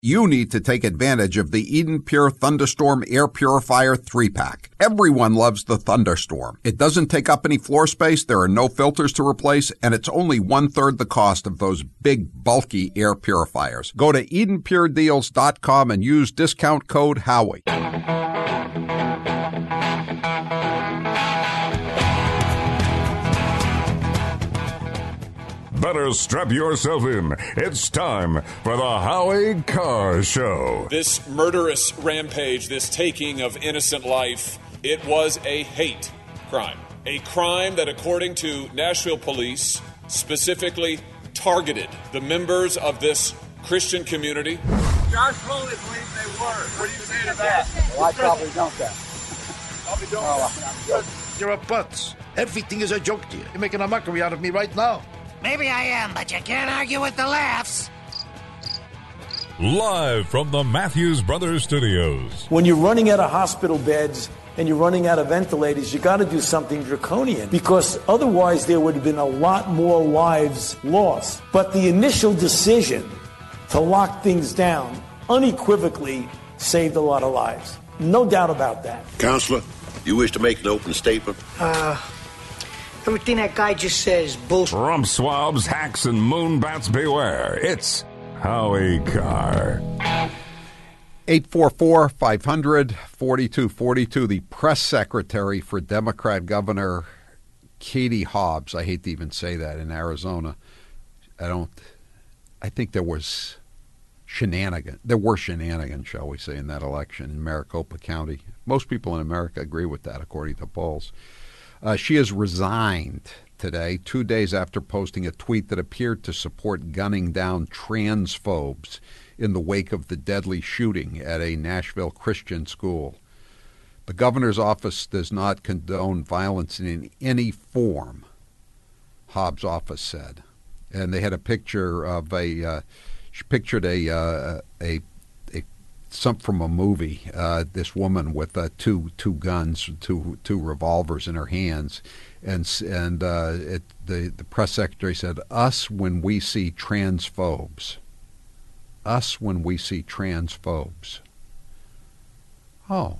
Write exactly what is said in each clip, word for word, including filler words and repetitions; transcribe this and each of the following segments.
You need to take advantage of the Eden Pure Thunderstorm Air Purifier three pack. Everyone loves the Thunderstorm. It doesn't take up any floor space, there are no filters to replace, and it's only one-third the cost of those big, bulky air purifiers. Go to Eden Pure Deals dot com and use discount code Howie. Better strap yourself in. It's time for the Howie Carr Show. This murderous rampage, this taking of innocent life, it was a hate crime. A crime that, according to Nashville police, specifically targeted the members of this Christian community. Josh Foley believes they were. What do you say to that? Well, I probably don't that. Probably don't oh, that. You're a putz. Everything is a joke to you. You're making a mockery out of me right now. Maybe I am, but you can't argue with the laughs. Live from the Matthews Brothers Studios. When you're running out of hospital beds and you're running out of ventilators, you got to do something draconian, because otherwise there would have been a lot more lives lost. But the initial decision to lock things down unequivocally saved a lot of lives. No doubt about that. Counselor, you wish to make an open statement? Uh... Everything that guy just says is bullshit. Rump swabs, hacks, and moonbats beware. It's Howie Carr. eight four four, five hundred, forty-two forty-two. The press secretary for Democrat Governor Katie Hobbs, I hate to even say that, in Arizona. I don't, I think there was shenanigans. There were shenanigans, shall we say, in that election in Maricopa County. Most people in America agree with that, according to polls. Uh, she has resigned today, two days after posting a tweet that appeared to support gunning down transphobes in the wake of the deadly shooting at a Nashville Christian school. The governor's office does not condone violence in any form, Hobbs' office said. And they had a picture of a, uh, she pictured a, uh, a some from a movie, uh, this woman with uh, two two guns, two two revolvers in her hands, and and uh, it, the the press secretary said, "Us when we see transphobes, us when we see transphobes." Oh,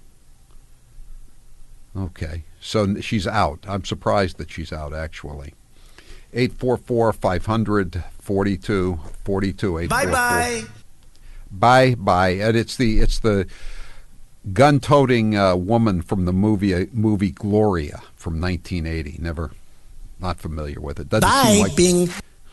okay. So she's out. I'm surprised that she's out, actually. eight four four, five hundred, forty-two forty-two. Bye bye. Bye bye, and it's the it's the gun-toting uh, woman from the movie uh, movie Gloria from nineteen eighty. Never, not familiar with it. Doesn't bye, seem like Bing.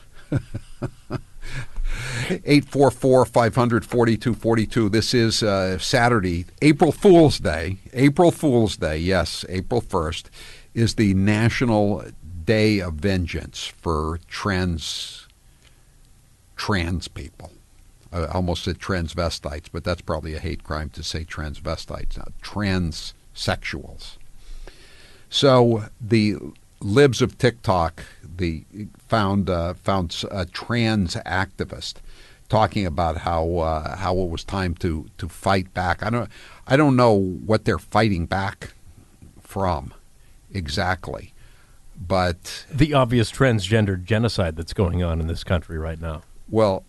eight four four, five hundred, forty-two forty-two. This is uh, Saturday, April Fool's Day. April Fool's Day, yes, April first is the National Day of Vengeance for trans trans people. I almost said transvestites, but that's probably a hate crime to say transvestites. Now, transsexuals. So the libs of TikTok, the found uh, found a trans activist talking about how uh, how it was time to to fight back. I don't I don't know what they're fighting back from exactly, but the obvious transgender genocide that's going on in this country right now. Well,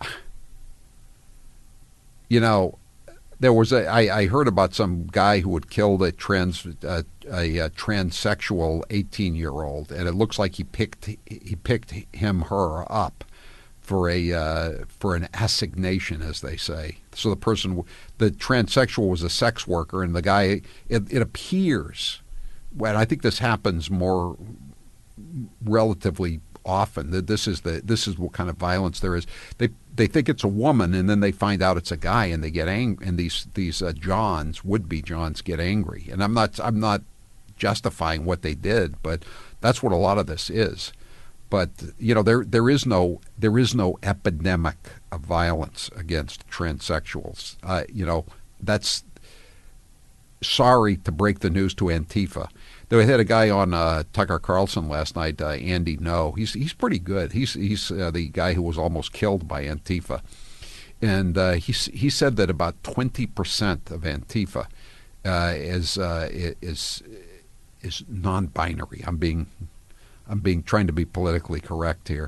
you know, there was a. I, I heard about some guy who had killed a trans uh, a, a transsexual eighteen-year-old, and it looks like he picked he picked him her up for a uh, for an assignation, as they say. So the person, the transsexual, was a sex worker, and the guy. It, it appears, well, I think this happens more relatively often. That this is the this is what kind of violence there is. They they think it's a woman, and then they find out it's a guy, and they get angry. And these these uh, Johns, would be Johns, get angry. And I'm not I'm not justifying what they did, but that's what a lot of this is. But you know, there there is no there is no epidemic of violence against transsexuals. Uh, you know, that's sorry to break the news to Antifa. They had a guy on uh, Tucker Carlson last night, uh, Andy No. He's he's pretty good. He's he's uh, the guy who was almost killed by Antifa, and uh, he he said that about twenty percent of Antifa uh, is uh, is is non-binary. I'm being I'm being trying to be politically correct here.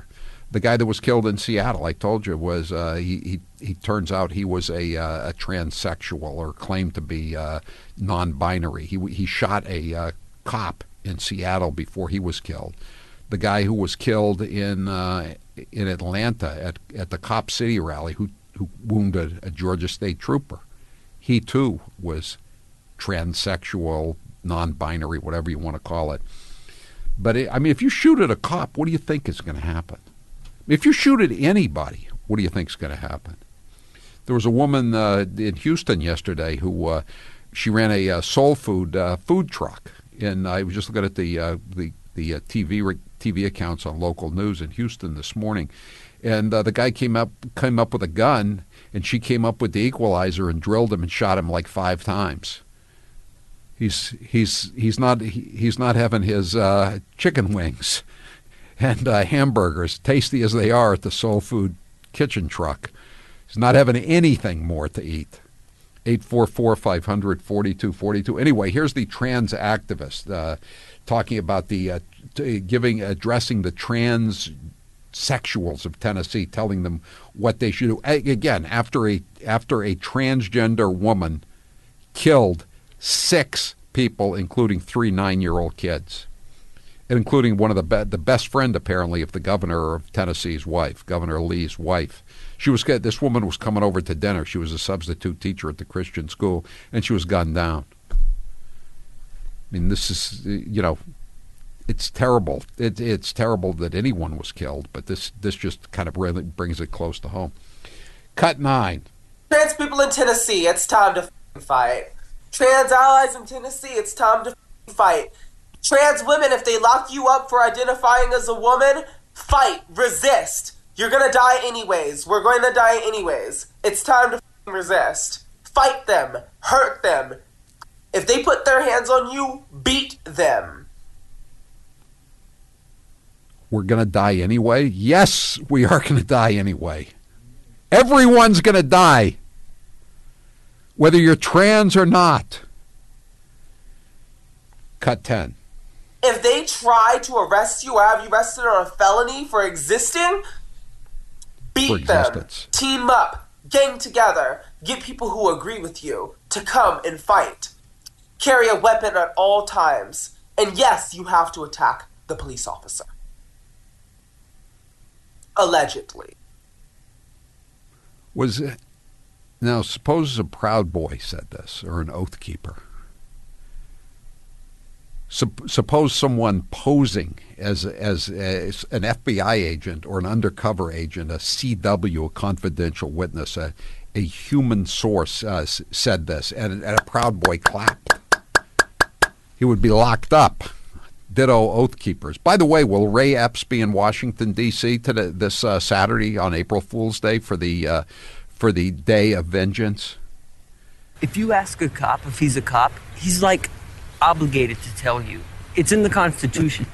The guy that was killed in Seattle, I told you, was uh, he, he he turns out he was a uh, a transsexual or claimed to be uh, non-binary. He he shot a uh, cop in Seattle before he was killed. The guy who was killed in uh, in Atlanta at at the Cop City rally, who who wounded a Georgia State trooper, he too was transsexual, non-binary, whatever you want to call it. But it, I mean, if you shoot at a cop, what do you think is going to happen? If you shoot at anybody, what do you think is going to happen? There was a woman uh, in Houston yesterday who uh, she ran a uh, soul food uh, food truck, and I was just looking at the uh, the the uh, T V re- T V accounts on local news in Houston this morning, and uh, the guy came up came up with a gun, and she came up with the equalizer and drilled him and shot him like five times. He's he's he's not he, he's not having his uh, chicken wings and uh, hamburgers, tasty as they are at the Soul Food kitchen truck. He's not having anything more to eat. eight four four, five hundred, forty-two forty-two. Anyway, here's the trans activist uh, talking about the uh, t- giving addressing the transsexuals of Tennessee, telling them what they should do. A- again, after a after a transgender woman killed six people, including three nine-year-old kids, including one of the be- the best friend, apparently, of the governor of Tennessee's wife, Governor Lee's wife. She was this woman was coming over to dinner. She was a substitute teacher at the Christian school, and she was gunned down. I mean, this is, you know, it's terrible. It, it's terrible that anyone was killed, but this this just kind of really brings it close to home. Cut nine. Trans people in Tennessee, it's time to fight. Trans allies in Tennessee, it's time to fight. Trans women, if they lock you up for identifying as a woman, fight, resist. You're gonna die anyways. We're going to die anyways. It's time to resist. Fight them. Hurt them. If they put their hands on you, beat them. We're gonna die anyway? Yes, we are gonna die anyway. Everyone's gonna die, whether you're trans or not. Cut ten. If they try to arrest you or have you arrested on a felony for existing, beat them. Team up. Gang together. Get people who agree with you to come and fight. Carry a weapon at all times. And yes, you have to attack the police officer. Allegedly. Was it, now suppose a Proud Boy said this, or an Oath Keeper. Sup- suppose someone posing as, as as an F B I agent or an undercover agent, a C W, a confidential witness, a, a human source uh, s- said this, and, and a Proud Boy clapped. He would be locked up. Ditto Oath Keepers. By the way, will Ray Epps be in Washington, D C today, this uh, Saturday on April Fool's Day for the uh, for the Day of Vengeance? If you ask a cop if he's a cop, he's like obligated to tell you. It's in the Constitution.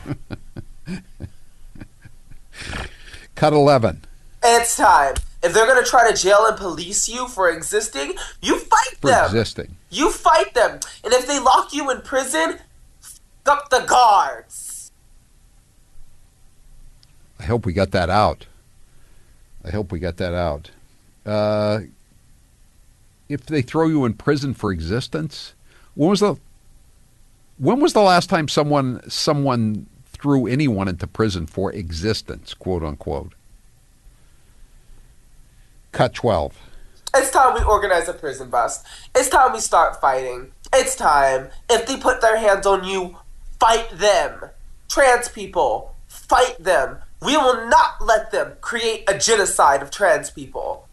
Cut eleven. It's time. If they're going to try to jail and police you for existing, you fight For them. existing. You fight them. And if they lock you in prison, f*** up the guards. I hope we got that out. I hope we got that out. Uh, if they throw you in prison for existence, when was the when was the last time someone someone threw anyone into prison for existence, quote unquote? Cut twelve. It's time we organize a prison bust. It's time we start fighting. It's time. If they put their hands on you, fight them. Trans people, fight them. We will not let them create a genocide of trans people.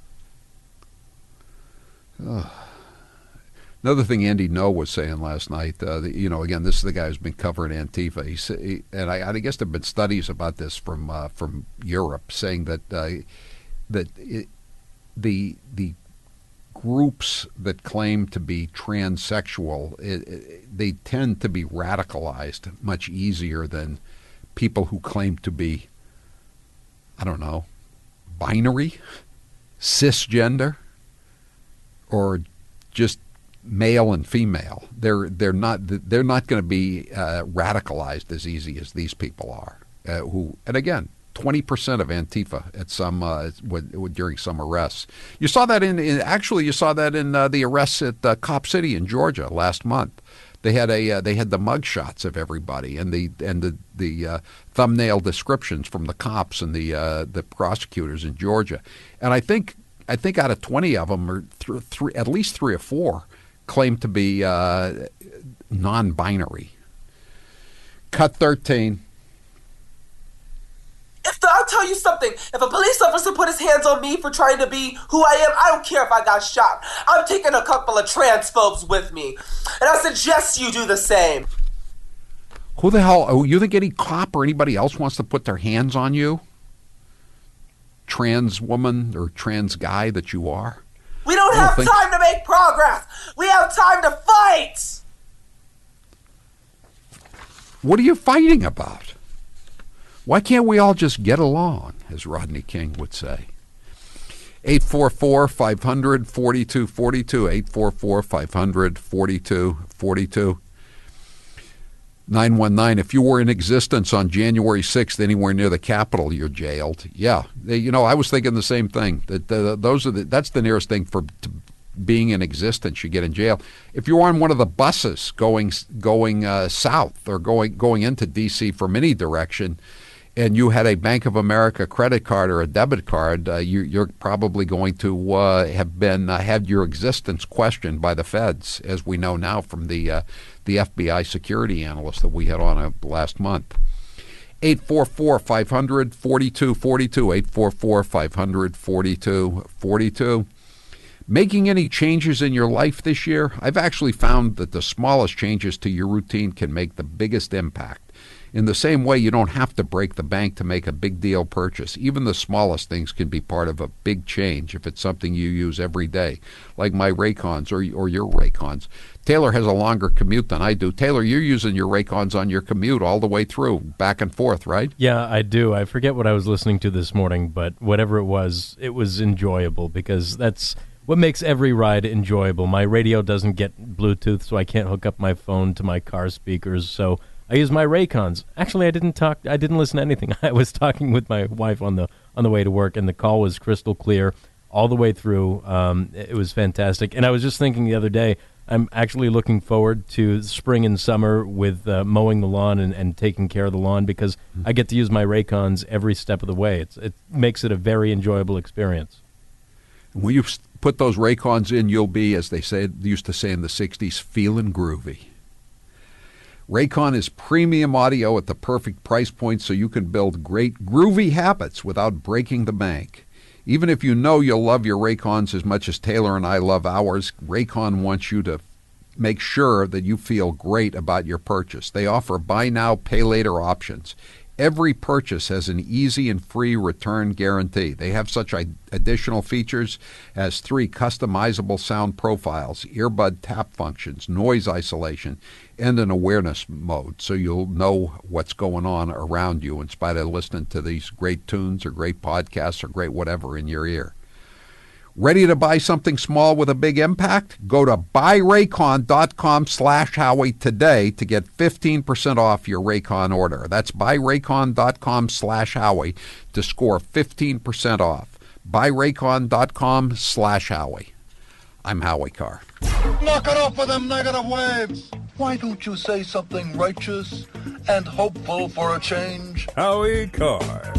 Oh. Another thing Andy No was saying last night, uh, the, you know, again, this is the guy who's been covering Antifa. He, sa- he, and I, I guess there have been studies about this from uh, from Europe saying that uh, that it, the the groups that claim to be transsexual, it, it, they tend to be radicalized much easier than people who claim to be, I don't know, binary, cisgender, or just male and female. They're they're not they're not going to be uh, radicalized as easy as these people are. Uh, who and again, twenty percent of Antifa at some uh, w- w- during some arrests. You saw that in, in actually you saw that in uh, the arrests at uh, Cop City in Georgia last month. They had a uh, they had the mug shots of everybody and the and the the uh, thumbnail descriptions from the cops and the uh, the prosecutors in Georgia. And I think I think out of twenty of them, or th- three, at least three or four, claim to be uh, non-binary. Cut thirteen. If the, I'll tell you something, if a police officer put his hands on me for trying to be who I am, I don't care if I got shot. I'm taking a couple of transphobes with me. And I suggest you do the same. Who the hell, oh, you think any cop or anybody else wants to put their hands on you? Trans woman or trans guy that you are? We don't, don't have think... time to make progress. We have time to fight. What are you fighting about? Why can't we all just get along, as Rodney King would say? eight four four, five hundred, forty-two forty-two, eight four four, five hundred, forty-two forty-two. nine one nine, if you were in existence on January sixth anywhere near the Capitol, you're jailed. Yeah, they, you know, I was thinking the same thing. That uh, those are the, that's the nearest thing for to being in existence. You get in jail. If you're on one of the buses going going uh, south or going going into D C from any direction, and you had a Bank of America credit card or a debit card, uh, you, you're probably going to uh, have been uh, had your existence questioned by the feds, as we know now from the uh, the F B I security analyst that we had on uh, last month. eight four four, five hundred, forty-two forty-two, eight four four, five hundred, forty-two forty-two. Making any changes in your life this year? I've actually found that the smallest changes to your routine can make the biggest impact. In the same way, you don't have to break the bank to make a big deal purchase. Even the smallest things can be part of a big change if it's something you use every day, like my Raycons or, or your Raycons. Taylor has a longer commute than I do. Taylor, you're using your Raycons on your commute all the way through, back and forth, right? Yeah, I do. I forget what I was listening to this morning, but whatever it was, it was enjoyable because that's what makes every ride enjoyable. My radio doesn't get Bluetooth, so I can't hook up my phone to my car speakers, so I use my Raycons. Actually, I didn't talk. I didn't listen to anything. I was talking with my wife on the on the way to work, and the call was crystal clear all the way through. Um, it was fantastic. And I was just thinking the other day, I'm actually looking forward to spring and summer with uh, mowing the lawn and, and taking care of the lawn because I get to use my Raycons every step of the way. It's, it makes it a very enjoyable experience. When you put those Raycons in, you'll be, as they said, used to say in the sixties, feeling groovy. Raycon is premium audio at the perfect price point so you can build great groovy habits without breaking the bank. Even if you know you'll love your Raycons as much as Taylor and I love ours, Raycon wants you to make sure that you feel great about your purchase. They offer buy now, pay later options. Every purchase has an easy and free return guarantee. They have such additional features as three customizable sound profiles, earbud tap functions, noise isolation, and an awareness mode, so you'll know what's going on around you in spite of listening to these great tunes or great podcasts or great whatever in your ear. Ready to buy something small with a big impact? Go to buyraycon.com slash Howie today to get fifteen percent off your Raycon order. That's buyraycon.com slash Howie to score fifteen percent off. Buyraycon.com slash Howie. I'm Howie Carr. Knock it off with them negative waves. Why don't you say something righteous and hopeful for a change? Howie Carr.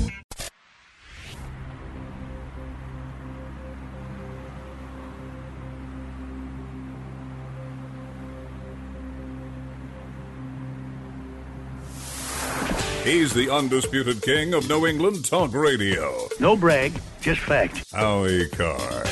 He's the undisputed king of New England talk radio. No brag, just fact. Howie Carr.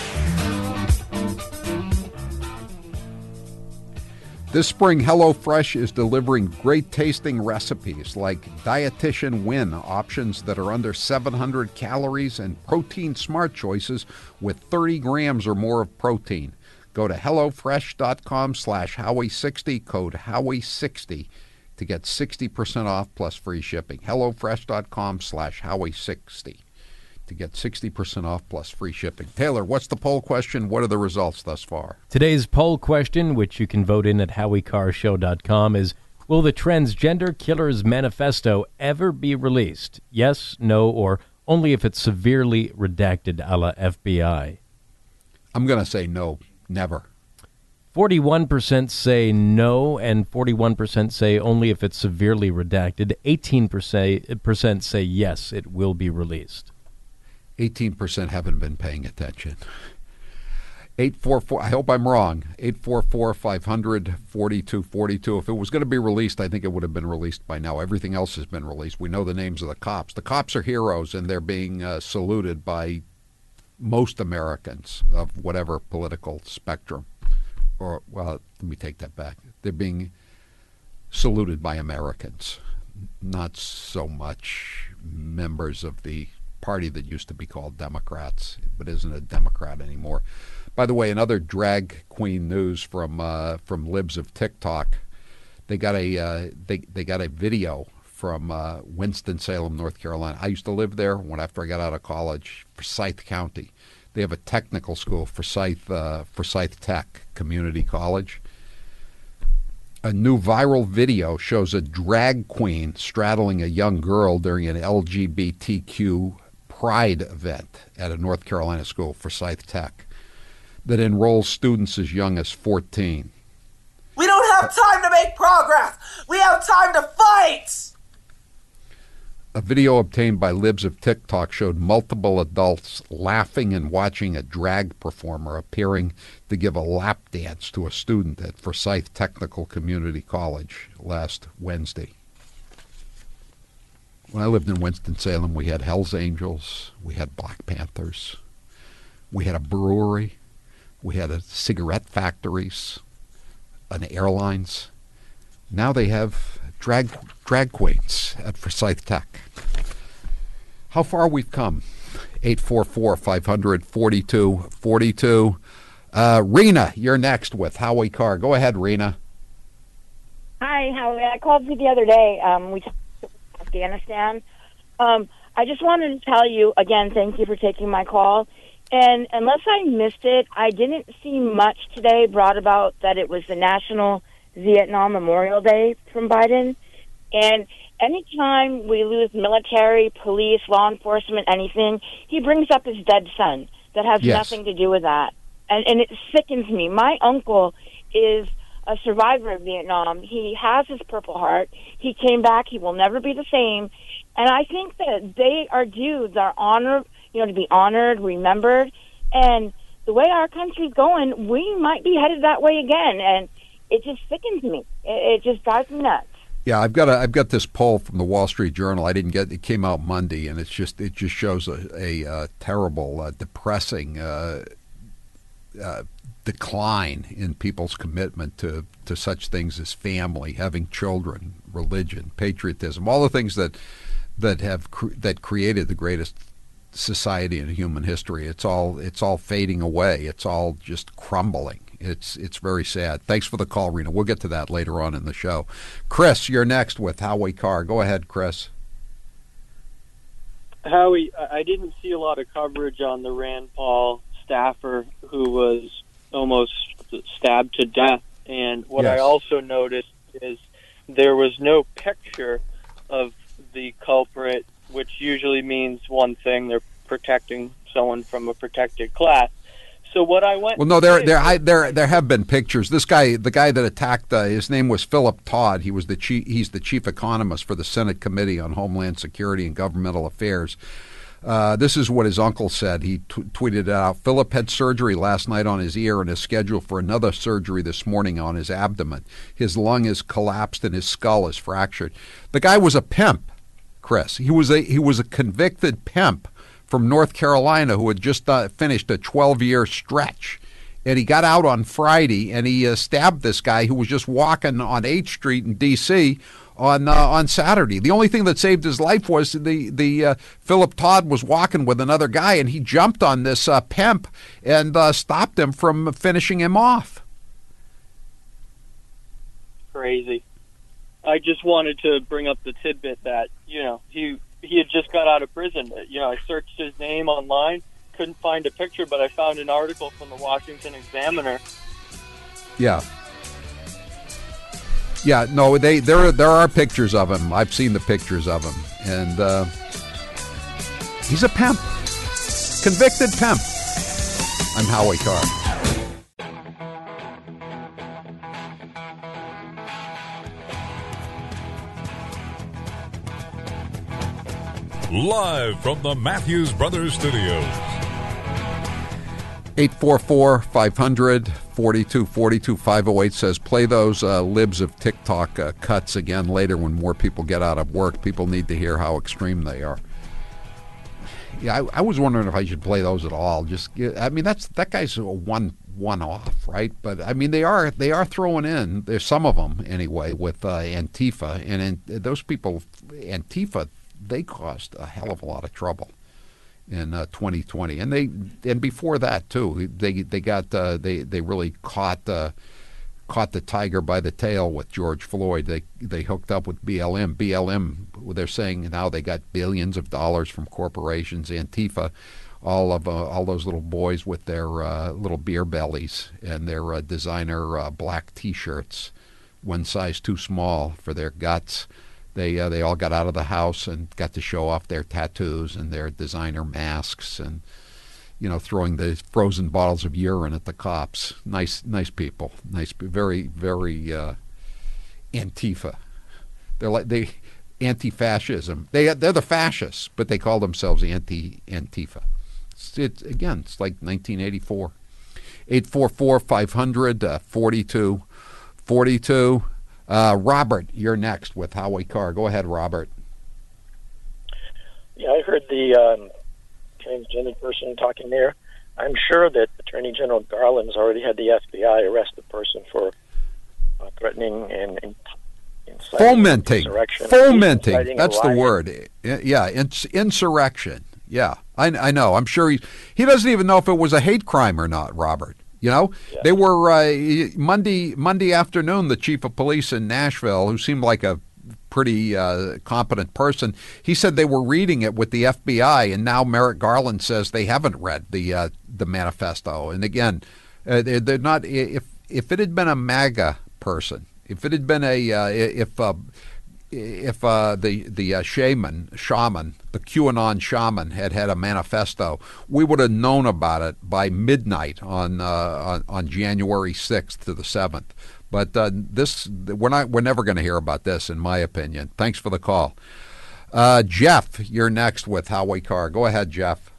This spring, HelloFresh is delivering great-tasting recipes like Dietitian Win options that are under seven hundred calories and Protein Smart choices with thirty grams or more of protein. Go to HelloFresh.com slash Howie60, code Howie sixty to get sixty percent off plus free shipping. HelloFresh.com slash Howie60 to get sixty percent off plus free shipping. Taylor, what's the poll question? What are the results thus far? Today's poll question, which you can vote in at Howie Carr Show dot com, is Will the Transgender Killers Manifesto ever be released? Yes, no, or only if it's severely redacted a la F B I? I'm going to say no, never. forty-one percent say no, and forty-one percent say only if it's severely redacted. eighteen percent say yes, it will be released. eighteen percent haven't been paying attention. eight four four, I hope I'm wrong, eight four four, five hundred, forty-two forty-two. If it was going to be released, I think it would have been released by now. Everything else has been released. We know the names of the cops. The cops are heroes, and they're being uh, saluted by most Americans of whatever political spectrum. Or, well, let me take that back. They're being saluted by Americans, not so much members of the party that used to be called Democrats, but isn't a Democrat anymore. By the way, another drag queen news from uh, from Libs of TikTok. They got a uh, they they got a video from uh, Winston-Salem, North Carolina. I used to live there when after I got out of college, Forsyth County. They have a technical school, Forsyth uh, Forsyth Tech Community College. A new viral video shows a drag queen straddling a young girl during an L G B T Q pride event at a North Carolina school, Forsyth Tech, that enrolls students as young as fourteen. We don't have time to make progress. We have time to fight. A video obtained by Libs of TikTok showed multiple adults laughing and watching a drag performer appearing to give a lap dance to a student at Forsyth Technical Community College last Wednesday. When I lived in Winston-Salem, we had Hells Angels, we had Black Panthers, we had a brewery, we had a cigarette factories, an airlines. Now they have drag drag queens at Forsyth Tech. How far we've come. eight four four, five hundred, forty-two forty-two. Uh, Rena, you're next with Howie Carr. Go ahead, Rena. Hi, Howie. I called you the other day. Um, we talked about Afghanistan. Um, I just wanted to tell you, again, thank you for taking my call. And unless I missed it, I didn't see much today brought about that it was the National Vietnam Memorial Day from Biden. And anytime we lose military, police, law enforcement, anything, he brings up his dead son. That has yes. nothing to do with that. And, and it sickens me. My uncle is a survivor of Vietnam. He has his Purple Heart. He came back. He will never be the same. And I think that they are due their honor, you know, to be honored, remembered. And the way our country's going, we might be headed that way again. And it just sickens me. It, it just drives me nuts. Yeah, I've got a, I've got this poll from the Wall Street Journal. I didn't get it came out Monday, and it's just it just shows a, a, a terrible, uh, depressing uh, uh, decline in people's commitment to, to such things as family, having children, religion, patriotism, all the things that that have cre- that created the greatest society in human history. It's all it's all fading away. It's all just crumbling. It's it's very sad. Thanks for the call, Rena. We'll get to that later on in the show. Chris, you're next with Howie Carr. Go ahead, Chris. Howie, I didn't see a lot of coverage on the Rand Paul staffer who was almost stabbed to death. And what Yes. I also noticed is there was no picture of the culprit, which usually means one thing: they're protecting someone from a protected class. So what I went Well, no, there, there, I, there, there have been pictures. This guy, the guy that attacked, uh, his name was Philip Todd. He was the chief. He's the chief economist for the Senate Committee on Homeland Security and Governmental Affairs. Uh, this is what his uncle said. He t- tweeted it out. Philip had surgery last night on his ear and is scheduled for another surgery this morning on his abdomen. His lung is collapsed and his skull is fractured. The guy was a pimp, Chris. He was a he was a convicted pimp from North Carolina who had just uh, finished a twelve-year stretch. And he got out on Friday, and he uh, stabbed this guy who was just walking on eighth Street in D C on uh, on Saturday. The only thing that saved his life was the, the uh, Philip Todd was walking with another guy, and he jumped on this uh, pimp and uh, stopped him from finishing him off. crazy. I just wanted to bring up the tidbit that, you know, he he had just got out of prison. You know, I searched his name online, couldn't find a picture, but I found an article from the Washington Examiner. Yeah. Yeah, no, they there there are pictures of him. I've seen the pictures of him, and uh, he's a pimp, convicted pimp. I'm Howie Carr. Live from the Matthews Brothers Studios. eight four four, five hundred, forty-two forty-two. five oh eight says, play those uh, libs of TikTok uh, cuts again later when more people get out of work. People need to hear how extreme they are. Yeah, I, I was wondering if I should play those at all. Just, I mean, that's that guy's a one one off, right? But I mean, they are they are throwing in. There's some of them anyway with uh, Antifa, and in, those people, Antifa, they caused a hell of a lot of trouble in uh, twenty twenty, and they and before that too. They they got uh, they they really caught uh, caught the tiger by the tail with George Floyd. They they hooked up with B L M. B L M. They're saying now they got billions of dollars from corporations. Antifa, all of uh, all those little boys with their uh, little beer bellies and their uh, designer uh, black T-shirts, one size too small for their guts. They uh, they all got out of the house and got to show off their tattoos and their designer masks and, you know, throwing the frozen bottles of urine at the cops. Nice nice people. Nice, very very uh, Antifa. They're like they anti-fascism. They they're the fascists, but they call themselves anti Antifa. It's, it's again, it's like nineteen eighty-four. eight four four, five hundred, forty-two forty-two. Uh, Robert, you're next with Howie Carr. Go ahead, Robert. Yeah, I heard the um, transgender person talking there. I'm sure that Attorney General Garland's already had the F B I arrest the person for uh, threatening and, and inciting fomenting. Insurrection. Fomenting. Inciting That's the riot. word. Yeah, ins- insurrection. Yeah, I, I know. I'm sure he he doesn't even know if it was a hate crime or not, Robert. You know, yeah. They were uh, Monday Monday afternoon. The chief of police in Nashville, who seemed like a pretty uh, competent person, he said they were reading it with the F B I, and now Merrick Garland says they haven't read the uh, the manifesto. And again, uh, they're, they're not. If if it had been a MAGA person, if it had been a uh, if uh, if uh, the the uh, shaman shaman the QAnon shaman had had a manifesto, we would have known about it by midnight on uh, on, on January sixth to the seventh. But uh, this we're not we're never going to hear about this, in my opinion. Thanks for the call, uh, Jeff. You're next with Howie Carr. Go ahead, Jeff.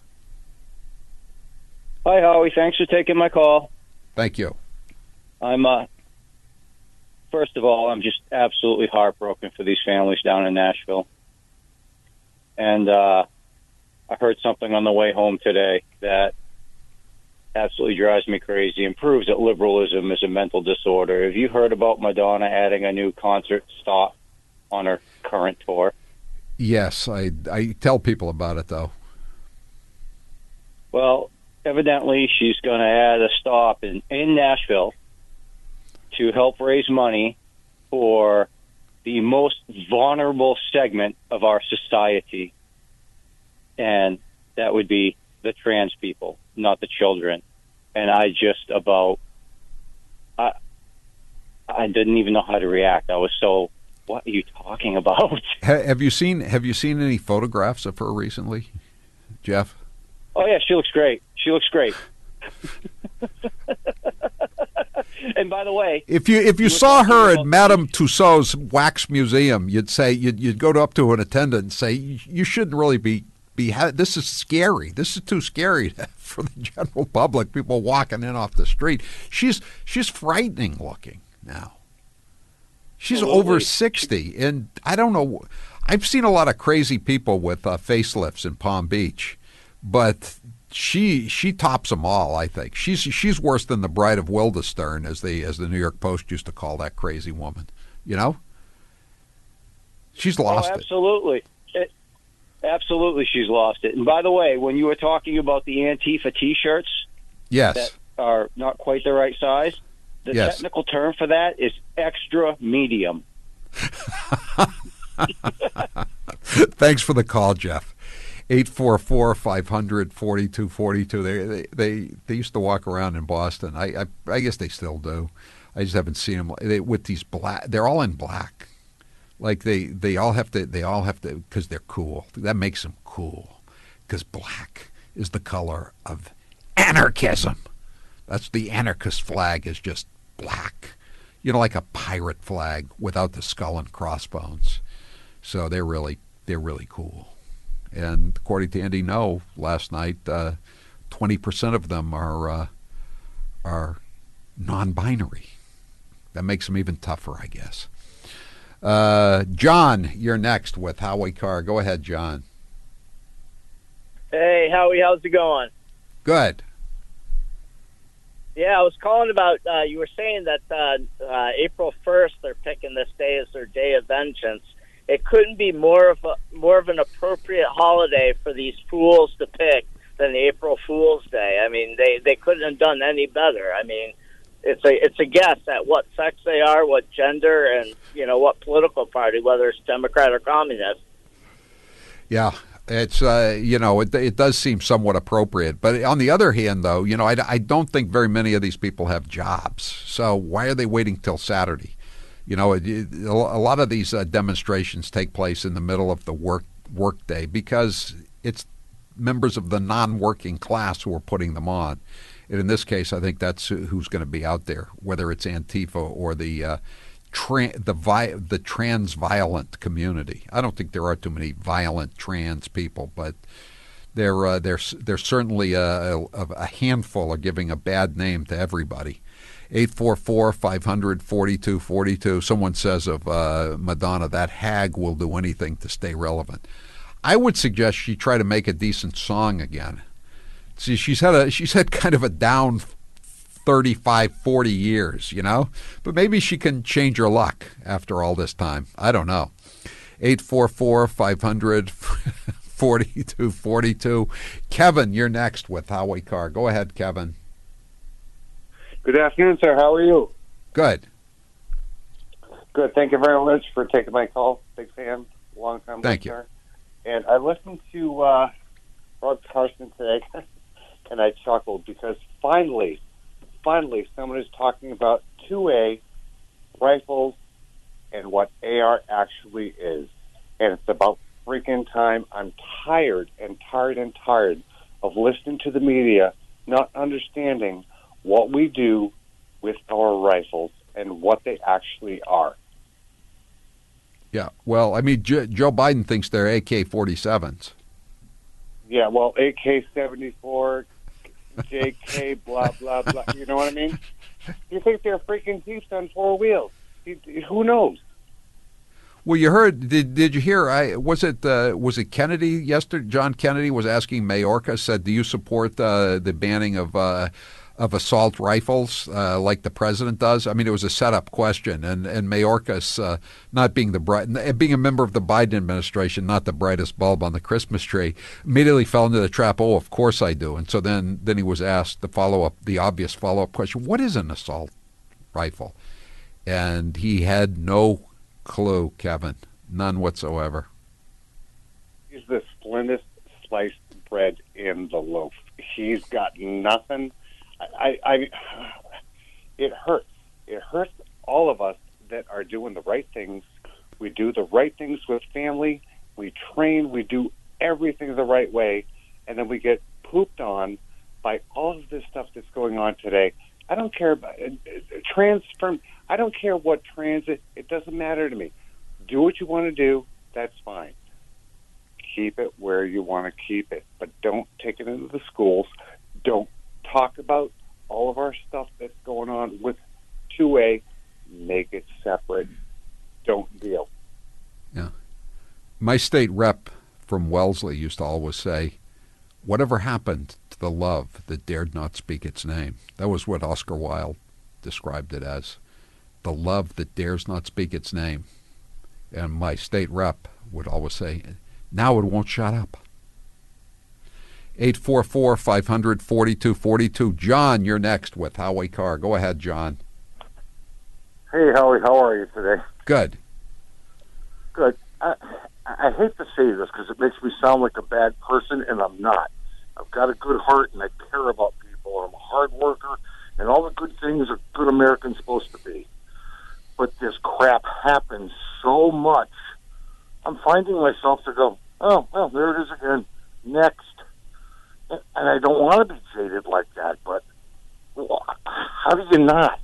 Hi, Howie. Thanks for taking my call. Thank you. I'm uh, first of all, I'm just absolutely heartbroken for these families down in Nashville. And uh, I heard something on the way home today that absolutely drives me crazy and proves that liberalism is a mental disorder. Have you heard about Madonna adding a new concert stop on her current tour? Yes, I, I tell people about it, though. Well, evidently she's going to add a stop in, in Nashville to help raise money for the most vulnerable segment of our society, and that would be the trans people, not the children. And I just about, I, I didn't even know how to react. I was so, what are you talking about? Have you seen Have you seen any photographs of her recently, Jeff? Oh yeah, she looks great. She looks great. And by the way, if you if you, you saw her at Madame Tussauds Wax Museum, you'd say you'd you'd go up to an attendant and say, you shouldn't really be be this is scary. This is too scary for the general public. People walking in off the street. She's she's frightening looking now. She's Absolutely. over sixty, and I don't know. I've seen a lot of crazy people with uh, facelifts in Palm Beach, but she she tops them all. I think she's she's worse than the Bride of Wildestern, as the as the New York Post used to call that crazy woman. You know, she's lost oh, absolutely. it. it. Absolutely, she's lost it. And by the way, when you were talking about the Antifa T-shirts, yes, that are not quite the right size, the yes. technical term for that is extra medium. Thanks for the call, Jeff. eight four four, five hundred, forty-two forty-two. They, they they they used to walk around in Boston. I, I I guess they still do. I just haven't seen them they, with these black. They're all in black. Like they, they all have to. They all have to because they're cool. That makes them cool. Because black is the color of anarchism. That's the anarchist flag is just black. You know, like a pirate flag without the skull and crossbones. So they're really they're really cool. And according to Andy No last night, uh, twenty percent of them are uh, are non-binary. That makes them even tougher, I guess. Uh, John, you're next with Howie Carr. Go ahead, John. Hey, Howie, how's it going? Good. Yeah, I was calling about, uh, you were saying that uh, uh, April first, they're picking this day as their day of vengeance. It couldn't be more of a, more of an appropriate holiday for these fools to pick than April Fool's Day. I mean, they, they couldn't have done any better. I mean, it's a it's a guess at what sex they are, what gender, and, you know, what political party, whether it's Democrat or Communist. Yeah. It's, uh, you know, it, it does seem somewhat appropriate. But on the other hand, though, you know, I, I don't think very many of these people have jobs. So why are they waiting till Saturday? You know, it, it, a lot of these uh, demonstrations take place in the middle of the work work day because it's members of the non-working class who are putting them on. And in this case, I think that's who's going to be out there, whether it's Antifa or the uh, Tra- the vi- the trans violent community. I don't think there are too many violent trans people, but they're uh, they're they're certainly a, a, a handful are giving a bad name to everybody. eight four four, five hundred, forty-two forty-two. Someone says of uh, Madonna, that hag will do anything to stay relevant. I would suggest she try to make a decent song again. See, she's had a she's had kind of a down thirty-five, forty years, you know? But maybe she can change her luck after all this time. I don't know. eight four four, five hundred, forty-two forty-two. Kevin, you're next with Howie Carr. Go ahead, Kevin. Good afternoon, sir. How are you? Good. Good. Thank you very much for taking my call. Big fan. Long time Thank listener. You. And I listened to uh, Rod Carson today, and I chuckled because finally, Finally, someone is talking about two A rifles and what A R actually is. And it's about freaking time. I'm tired and tired and tired of listening to the media, not understanding what we do with our rifles and what they actually are. Yeah, well, I mean, Joe, Joe Biden thinks they're A K forty-sevens. Yeah, well, A K seventy-four... J K, blah, blah, blah. You know what I mean? You think they're freaking Jeeps on four wheels. Who knows? Well, you heard, did did you hear, I was it uh, was it Kennedy yesterday? John Kennedy was asking Mayorkas, said, do you support uh, the banning of uh, of assault rifles uh, like the president does? I mean, it was a setup question, and, and Mayorkas, uh, not being the bright, being a member of the Biden administration, not the brightest bulb on the Christmas tree, immediately fell into the trap, oh, of course I do. And so then, then he was asked the follow-up, the obvious follow-up question, what is an assault rifle? And he had no clue, Kevin, none whatsoever. He's the slimmest sliced bread in the loaf. He's got nothing. I, I, it hurts. It hurts all of us that are doing the right things. We do the right things with family. We train. We do everything the right way, and then we get pooped on by all of this stuff that's going on today. I don't care about uh, transform. I don't care what transit. It doesn't matter to me. Do what you want to do. That's fine. Keep it where you want to keep it, but don't take it into the schools. Don't talk about all of our stuff that's going on with two A. Make it separate. Don't deal. Yeah. My state rep from Wellesley used to always say, whatever happened to the love that dared not speak its name? That was what Oscar Wilde described it as. The love that dares not speak its name. And my state rep would always say, now it won't shut up. eight four four, five hundred, forty-two forty-two. John, you're next with Howie Carr. Go ahead, John. Hey, Howie, how are you today? Good. Good. I, I hate to say this because it makes me sound like a bad person, and I'm not. I've got a good heart, and I care about people. I'm a hard worker, and all the good things a good American's supposed to be. But this crap happens so much. I'm finding myself to go, oh, well, there it is again. Next. And I don't want to be jaded like that, but how do you not?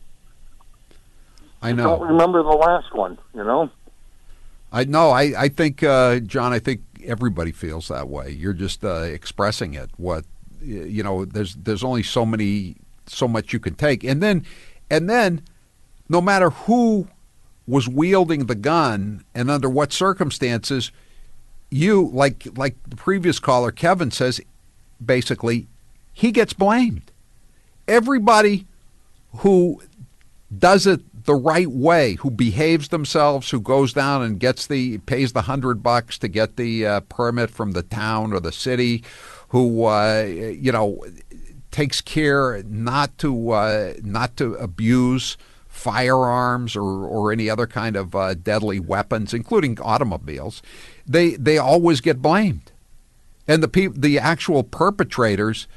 I know. I don't remember the last one, you know? I know. I, I think, uh, John, I think everybody feels that way. You're just uh, expressing it. What, you know, there's there's only so many, so much you can take. And then, and then, no matter who was wielding the gun and under what circumstances, you, like like the previous caller, Kevin, says, basically, he gets blamed. Everybody who does it the right way, who behaves themselves, who goes down and gets the pays the hundred bucks to get the uh, permit from the town or the city, who uh, you know takes care not to uh, not to abuse firearms or, or any other kind of uh, deadly weapons, including automobiles, they they always get blamed, and the pe- the actual perpetrators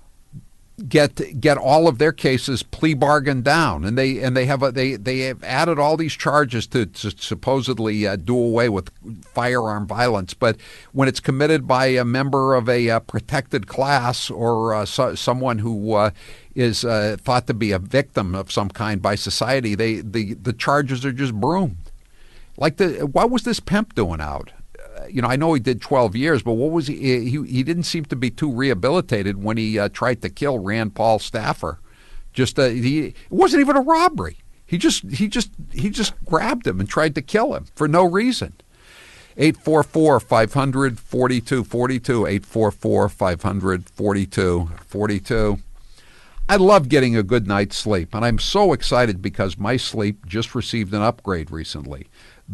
get get all of their cases plea bargained down, and they and they have a, they they have added all these charges to, to supposedly uh, do away with firearm violence. But when it's committed by a member of a uh, protected class or uh, so, someone who uh, is uh, thought to be a victim of some kind by society, they the the charges are just broomed. Like the what was this pimp doing out? You know, I know he did twelve years, but what was he? He, he didn't seem to be too rehabilitated when he uh, tried to kill Rand Paul Staffer. Just uh, he, it wasn't even a robbery. He just he just he just grabbed him and tried to kill him for no reason. eight four four, five hundred, forty-two forty-two, eight four four, five hundred, forty-two forty-two. I love getting a good night's sleep, and I'm so excited because my sleep just received an upgrade recently.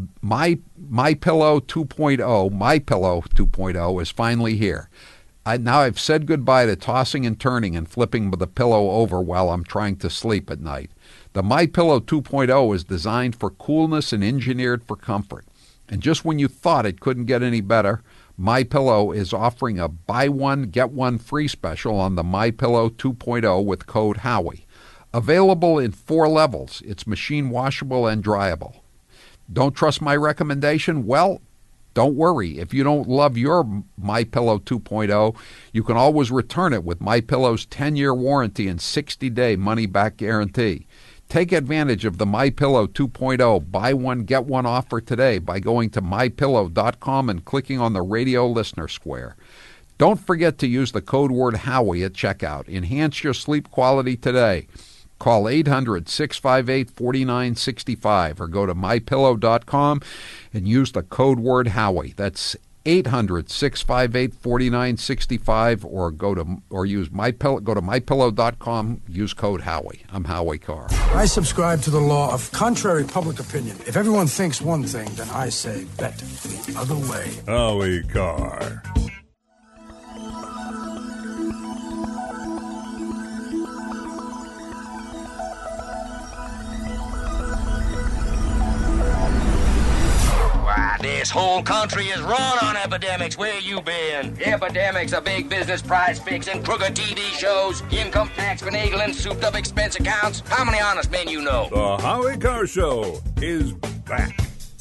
My MyPillow two point oh, MyPillow two point oh is finally here. I, now I've said goodbye to tossing and turning and flipping the pillow over while I'm trying to sleep at night. The MyPillow two point oh is designed for coolness and engineered for comfort. And just when you thought it couldn't get any better, MyPillow is offering a buy one, get one free special on the MyPillow two point oh with code Howie. Available in four levels. It's machine washable and dryable. Don't trust my recommendation? Well, don't worry. If you don't love your MyPillow two point oh, you can always return it with MyPillow's ten-year warranty and sixty-day money-back guarantee. Take advantage of the MyPillow two point oh buy one, get one offer today by going to my pillow dot com and clicking on the radio listener square. Don't forget to use the code word Howie at checkout. Enhance your sleep quality today. Call eight hundred, six five eight, four nine six five or go to my pillow dot com and use the code word Howie. That's eight hundred, six five eight, four nine six five or go to or use my pillow, go to my pillow dot com, use code Howie. I'm Howie Carr. I subscribe to the law of contrary public opinion. If everyone thinks one thing, then I say bet the other way. Howie Carr. This whole country is run on epidemics. Where you been? Epidemics, a big business prize fixing, crooked T V shows, income tax finagling, souped up expense accounts. How many honest men you know? The Howie Carr Show is back.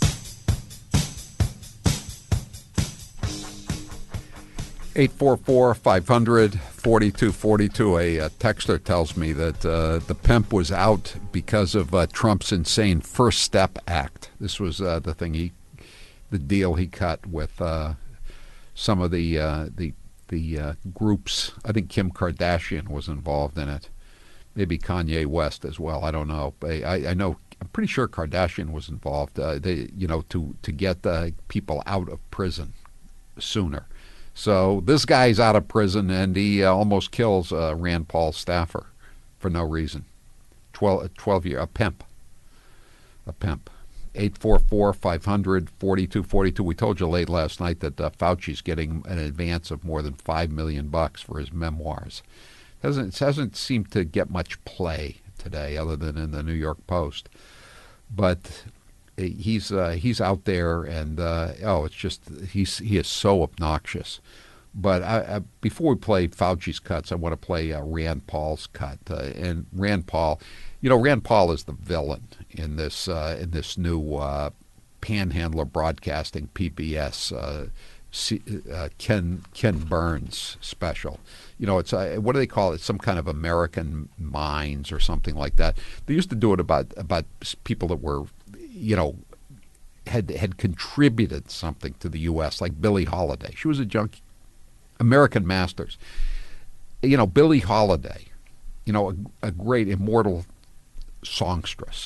eight four four, five hundred, forty-two forty-two. A, a texter tells me that uh, the pimp was out because of uh, Trump's insane First Step Act. This was uh, the thing he the deal he cut with uh, some of the uh, the the uh, groups. I think Kim Kardashian was involved in it, maybe Kanye West as well. I don't know. I, I know. I'm pretty sure Kardashian was involved. Uh, they, you know, to to get uh, people out of prison sooner. So this guy's out of prison and he uh, almost kills uh, Rand Paul Staffer for no reason. twelve, twelve year a pimp, a pimp. eight four four, five hundred, forty-two forty-two. We told you late last night that uh, Fauci's getting an advance of more than five million bucks for his memoirs. Doesn't, it hasn't seemed to get much play today other than in the New York Post. But he's uh, he's out there and, uh, oh, it's just, he's he is so obnoxious. But I, I, before we play Fauci's cuts, I want to play uh, Rand Paul's cut. Uh, and Rand Paul, you know, Rand Paul is the villain in this uh, in this new uh, Panhandler Broadcasting P B S uh, C, uh, Ken Ken Burns special. You know, it's uh, what do they call it? Some kind of American Minds or something like that. They used to do it about about people that were, you know, had had contributed something to the U S, like Billie Holiday. She was a junkie. American Masters. You know, Billie Holiday, you know, a, a great immortal songstress.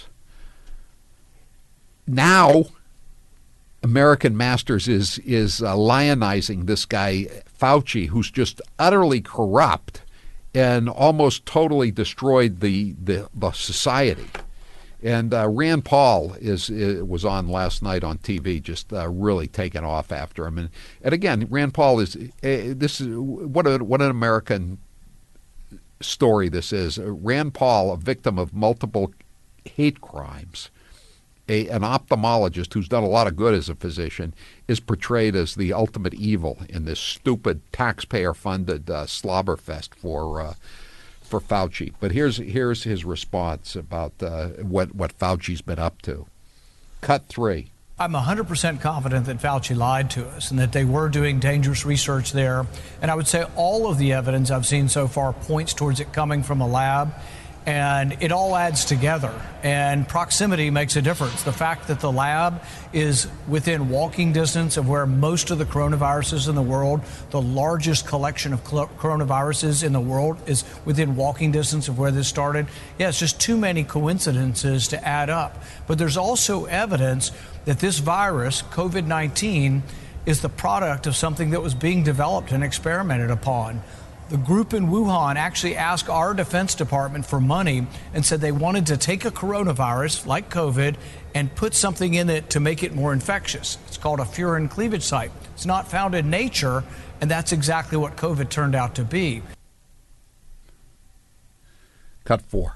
Now, American Masters is is uh, lionizing this guy, Fauci, who's just utterly corrupt and almost totally destroyed the, the, the society. And uh, Rand Paul is, is was on last night on T V, just uh, really taking off after him. And and again, Rand Paul is uh, this is what a what an American story this is. Uh, Rand Paul, a victim of multiple hate crimes, a, an ophthalmologist who's done a lot of good as a physician, is portrayed as the ultimate evil in this stupid taxpayer-funded uh, slobberfest for. Uh, for Fauci. But here's here's his response about uh, what, what Fauci's been up to. Cut three. I'm one hundred percent confident that Fauci lied to us and that they were doing dangerous research there. And I would say all of the evidence I've seen so far points towards it coming from a lab. And it all adds together. And proximity makes a difference. The fact that the lab is within walking distance of where most of the coronaviruses in the world, the largest collection of coronaviruses in the world is within walking distance of where this started. Yeah, it's just too many coincidences to add up. But there's also evidence that this virus, COVID nineteen, is the product of something that was being developed and experimented upon. The group in Wuhan actually asked our Defense Department for money and said they wanted to take a coronavirus like COVID and put something in it to make it more infectious. It's called a furin cleavage site. It's not found in nature, and that's exactly what COVID turned out to be. Cut four.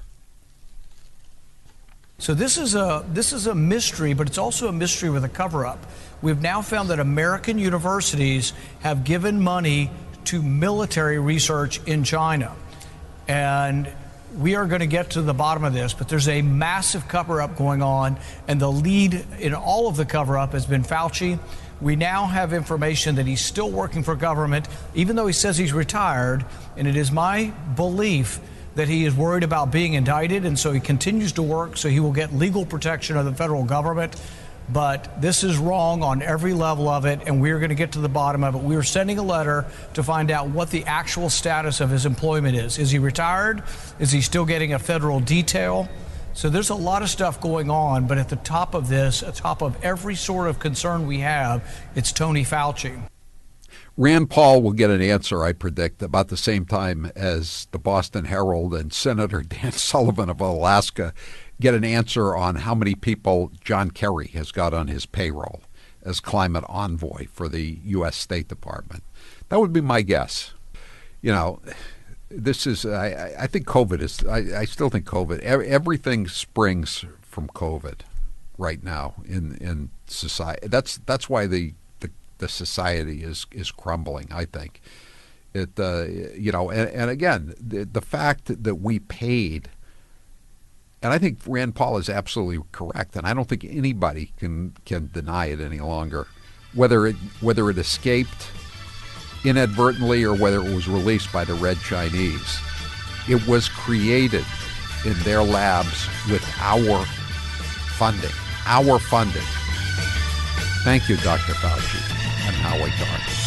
So this is a this is a mystery, but it's also a mystery with a cover-up. We've now found that American universities have given money to military research in China. And we are going to get to the bottom of this, but there's a massive cover-up going on, and the lead in all of the cover-up has been Fauci. We now have information that he's still working for government, even though he says he's retired, and it is my belief that he is worried about being indicted, and so he continues to work so he will get legal protection of the federal government. But this is wrong on every level of it, and we're going to get to the bottom of it. We are sending a letter to find out what the actual status of his employment is. Is he retired? Is he still getting a federal detail? So there's a lot of stuff going on, but at the top of this, at the top of every sort of concern we have, it's Tony Fauci. Rand Paul will get an answer, I predict, about the same time as the Boston Herald and Senator Dan Sullivan of Alaska get an answer on how many people John Kerry has got on his payroll as climate envoy for the U S State Department. That would be my guess. You know, this is, I, I think COVID is, I, I still think COVID, everything springs from COVID right now in, in society. That's that's why the, the, the society is, is crumbling, I think. It, uh, you know, and, and again, the, the fact that we paid, and I think Rand Paul is absolutely correct, and I don't think anybody can can deny it any longer, whether it whether it escaped inadvertently or whether it was released by the Red Chinese. It was created in their labs with our funding, our funding. Thank you, Doctor Fauci and Howie Carr.